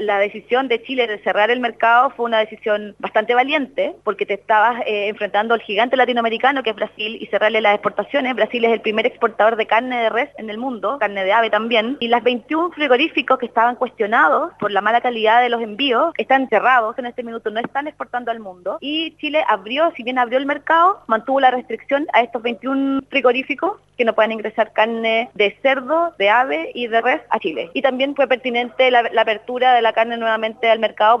la decisión de Chile de cerrar el mercado fue una decisión bastante valiente, porque te estabas enfrentando al gigante latinoamericano que es Brasil y cerrarle las exportaciones. Brasil es el primer exportador de carne de res en el mundo, carne de ave también, y las 21 frigoríficos que estaban cuestionados por la mala calidad de los envíos están cerrados en este minuto, no están exportando al mundo, y Chile abrió, si bien abrió el mercado, mantuvo la restricción a estos 21 frigoríficos que no pueden ingresar carne de cerdo, de ave y de res a Chile. Y también fue pertinente la apertura de la carne nuevamente al mercado.